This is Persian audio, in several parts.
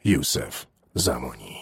یوسف زمانی.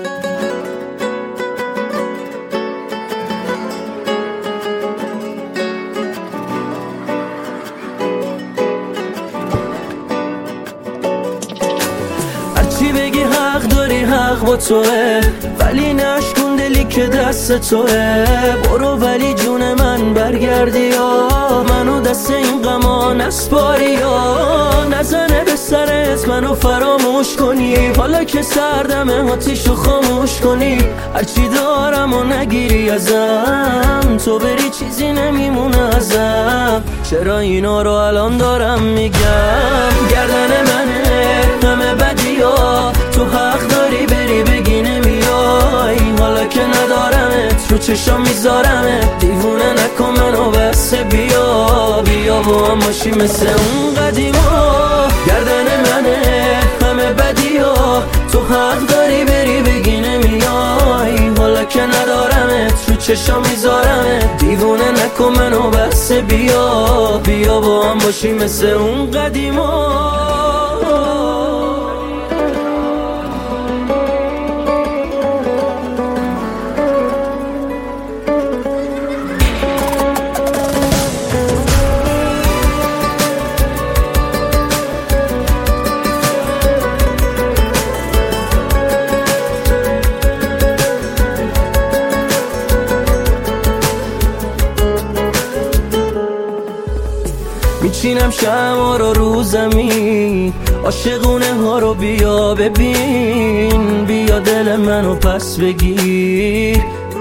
هرچی بگی حق داری، حق با توه، ولی نشکن دلی که دست توه. برو ولی جون من برگردی یا منو دست این غما نسپاری یا نزنه به سرت منو فراموش کنی. حالا که سردمه آتیشو خاموش کنی. هرچی دارم و نگیری ازم، تو بری چیزی نمیمونه ازم. چرا اینا رو الان دارم میگم؟ گردن منه همه بدی ها، تو حق داری بری بگی نمیای. حالا که ندارمت رو چشام میذارمت، دیوونه نکن منو بس. بیا بیا با هم باشی مثل اون قدیما. گردن منه همه بدی ها، تو حق داری بری بگی نمیای. حالا که ندارمت رو چشام میذارمت، دیوونه نکن منو بس. بیا بیا با هم باشی مثل اون قدیما. میچینم شمع رو زمین، عاشقونه ها رو بیا ببین. بیا دل منو پس بگیر،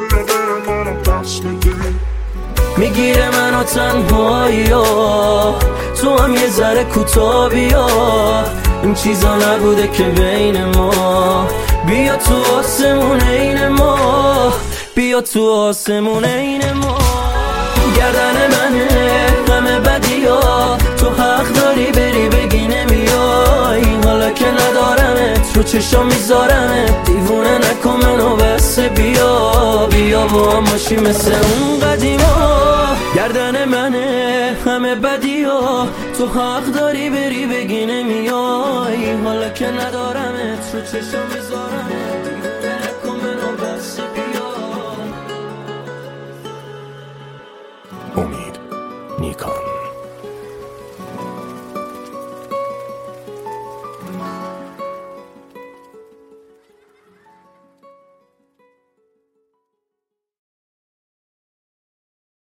میگیره منو تنهایی ها، تو هم یه ذره کوتاه بیا. این چیزا نبوده که بین ما، بیا تو آسمون این ما، بیا تو آسمون این ما. گردن منه همه بدی ها، تو حق داری بری بگی نمیای. حالا که ندارمت رو چشام میذارمت، دیوونه نکن منو بس. بیا بیا با هم باشی مثل اون قدیما. گردن منه همه بدی ها، تو حق داری بری بگی نمیای. حالا که ندارمت رو چشام میذارمت، دیوونه نکن منو بس. بیا امید نیکان.